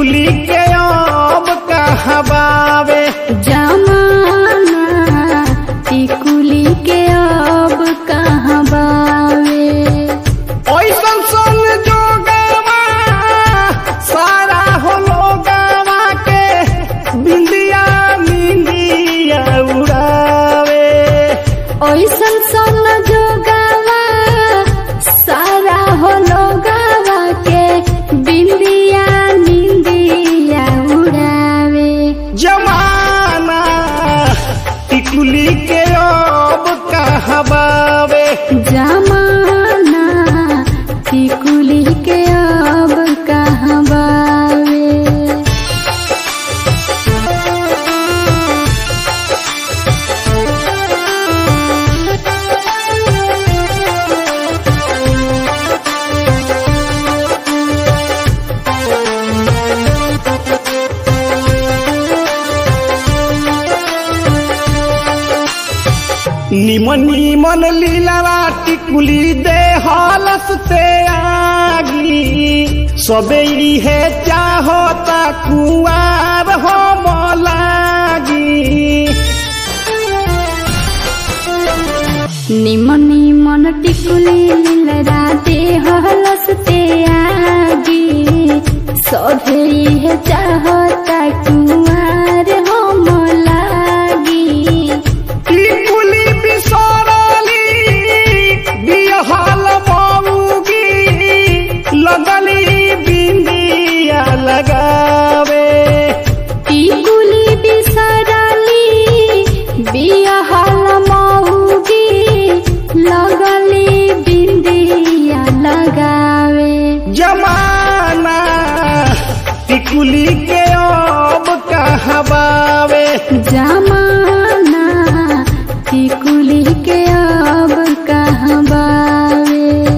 टिकुली के अब कहाँ बावे जमाना टिकुली के अब कहाँ बावे। ऐसन सन जोगवा सारा हो लोगवा के बिंदिया निंदिया उड़ावे। ऐसन सन जोगवा सारा हो लोगवा के बिंदिया निंदिया उड़ावे। जमाना टिकुली के अब कहाँ बावे जमाना टिकुली के अब कहाँ बावे। निमन निमन लीला टिकुली दे हालस ते आगी सबे है चाहता कुआर हो लागी। निमन निमन टिकुली लीला दे हलसते आगी सभे है चाहता कुंवार हम लागी। टिकुली बिसरली बिहल मऊगी लगली बिंदिया लगावे। टिकुली बिसरली बिहल मऊगी लगली बिंदिया लगावे। जमाना टिकुली के अब कहाँ बावे जमाना टिकुली के अब कहाँ बावे।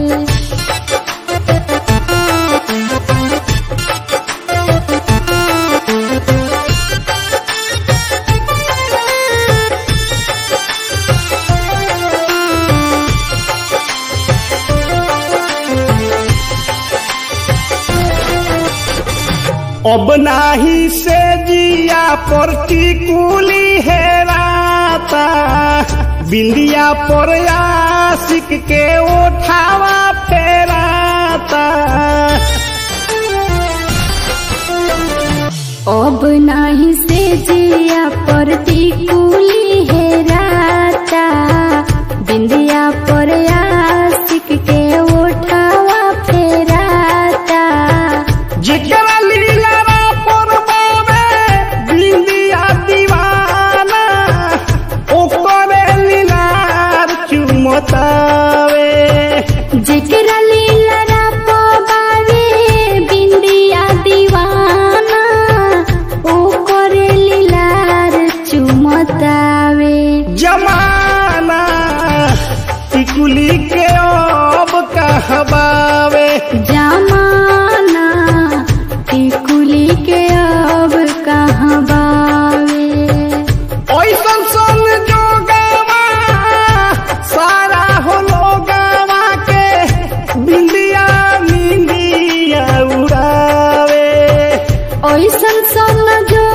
अब नाही से जिया पर टिकुली हेराता बिंदिया पर आशिक के उठावा फेराता। अब नहीं से जिया पर टिकुली हेराता बिंदिया पर आशिक के उठावा फेराता। जेकरा लीला पर बावे बिंदिया दीवाना ओकरे लीलार चुमतावे। जेकरा लीला पावे बिंदिया दीवाना ओकरे लीलार चुमतावे। जमाना टिकुली के अब कहाँ बावे जमाना टिकुली के अब कहाँ बावे। ऐसन सन जोगवा सारा हो लोगवा के बिंदिया निंदिया उड़ावे। ऐसन सन जो